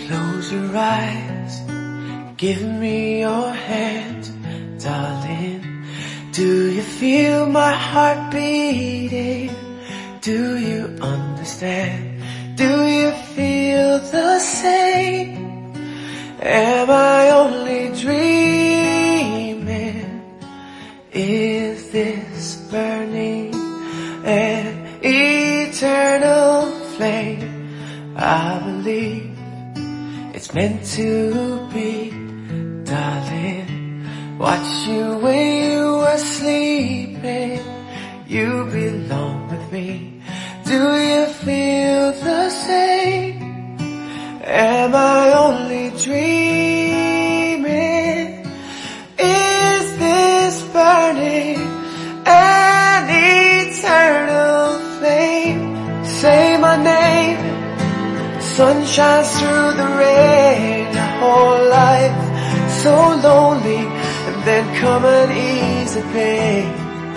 Close your eyes, give me your hand, darling. Do you feel my heart beating? Do you understand? Do you feel the same? Am I only dreaming? Is this burning an eternal flame? I believe it's meant to be, darling. Watch you when you are sleeping. You belong with me. Do you feel the same? Am I only dreaming? Is this burning an eternal flame? Say my name. Sun shines through the rain. A whole life so lonely, and then come and ease the pain.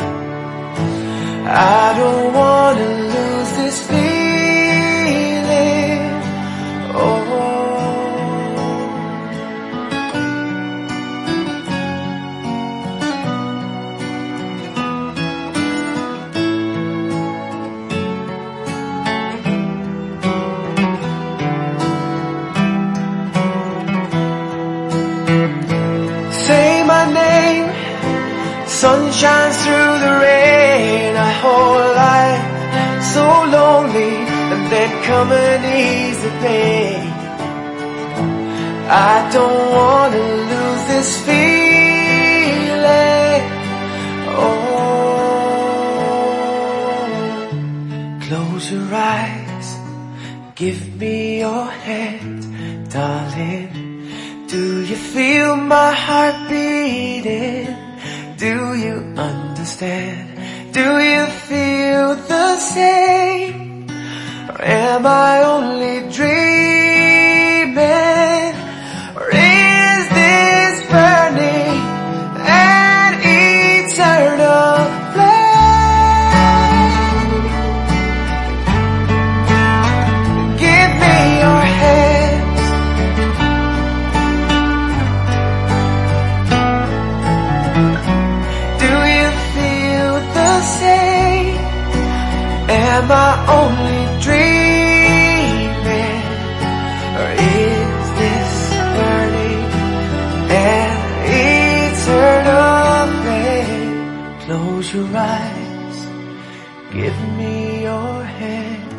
I don't wanna lose this feeling. Oh, say my name. Sun shines through the rain. A whole life so lonely, and then come and ease the pain. I don't wanna lose this feeling. Oh, close your eyes, give me your hand, darling. Do you feel my heart beating? Do you understand? Do you feel the same? Or am I only dreaming? Or is this burning an eternal flame? Give me your hands. Do you feel the same? Am I only dreaming? Or is this burning an eternal flame? Close your eyes, give me your hand.